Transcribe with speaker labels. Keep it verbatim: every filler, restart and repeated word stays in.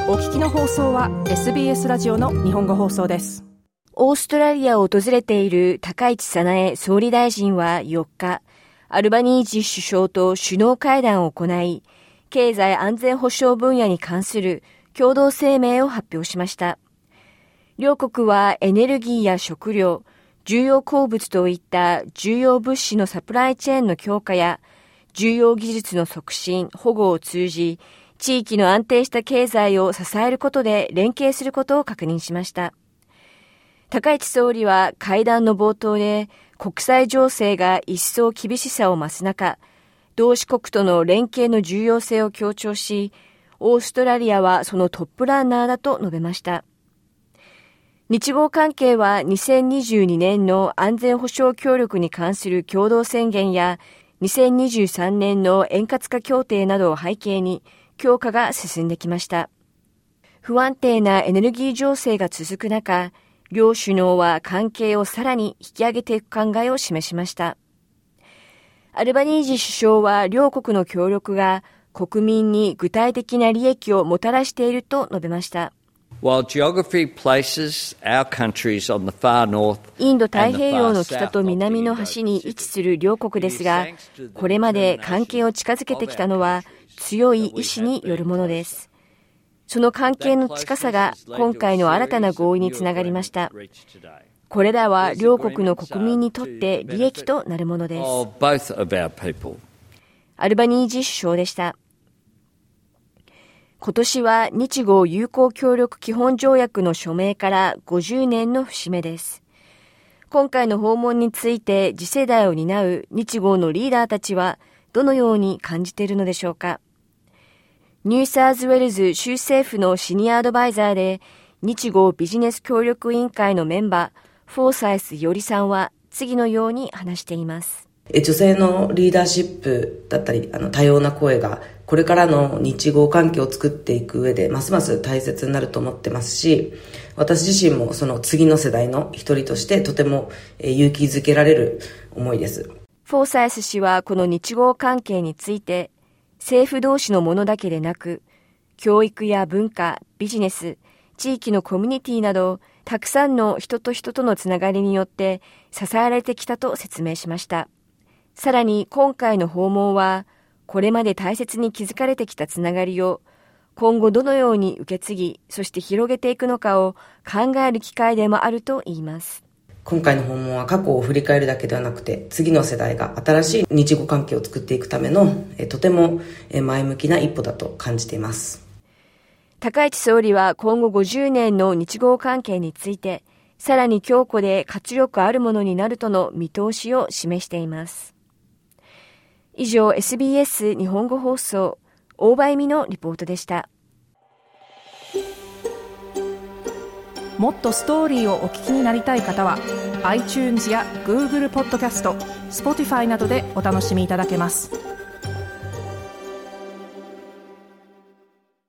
Speaker 1: お聞きの放送は エスビーエス ラジオの日本語放送です。
Speaker 2: オーストラリアを訪れている高市早苗総理大臣はよっか、アルバニージー首相と首脳会談を行い、経済安全保障分野に関する共同声明を発表しました。両国はエネルギーや食料、重要鉱物といった重要物資のサプライチェーンの強化や重要技術の促進、保護を通じ、地域の安定した経済を支えることで連携することを確認しました。高市総理は会談の冒頭で、国際情勢が一層厳しさを増す中、同志国との連携の重要性を強調し、オーストラリアはそのトップランナーだと述べました。日豪関係はにせんにじゅうにねんの安全保障協力に関する共同宣言やにせんにじゅうさんねんの円滑化協定などを背景に強化が進んできました。不安定なエネルギー情勢が続く中、両首脳は関係をさらに引き上げていく考えを示しました。アルバニージー首相は両国の協力が国民に具体的な利益をもたらしていると述べました。
Speaker 3: インド太
Speaker 2: 平洋の北と南の端に位置する両国ですが、これまで関係を近づけてきたのは強い意志によるものです。その関係の近さが今回の新たな合意につながりました。これらは両国の国民にとって利益となるものです。アルバニージー首相でした。今年は日豪友好協力基本条約の署名からごじゅうねんの節目です。今回の訪問について次世代を担う日豪のリーダーたちはどのように感じているのでしょうか。ニューサウスウェルズ州政府のシニアアドバイザーで日豪ビジネス協力委員会のメンバー、フォーサイスよりさんは次のように話しています。
Speaker 4: 女性のリーダーシップだったり、あの多様な声がこれからの日豪関係を作っていく上でますます大切になると思ってますし、私自身もその次の世代の一人としてとても勇気づけられる思いです。
Speaker 2: フォーサイス氏はこの日豪関係について、政府同士のものだけでなく、教育や文化、ビジネス、地域のコミュニティなど、たくさんの人と人とのつながりによって支えられてきたと説明しました。さらに今回の訪問は、これまで大切に築かれてきたつながりを今後どのように受け継ぎ、そして広げていくのかを考える機会でもあると言います。
Speaker 4: 今回の訪問は過去を振り返るだけではなくて、次の世代が新しい日豪関係を作っていくためのとても前向きな一歩だと感じています。
Speaker 2: 高市総理は今後ごじゅうねんの日豪関係について、さらに強固で活力あるものになるとの見通しを示しています。以上 エスビーエス 日本語放送大場恵美のリポートでした。
Speaker 1: もっとストーリーをお聞きになりたい方は iTunes や Google ポッドキャスト、Spotify などでお楽しみいただけます。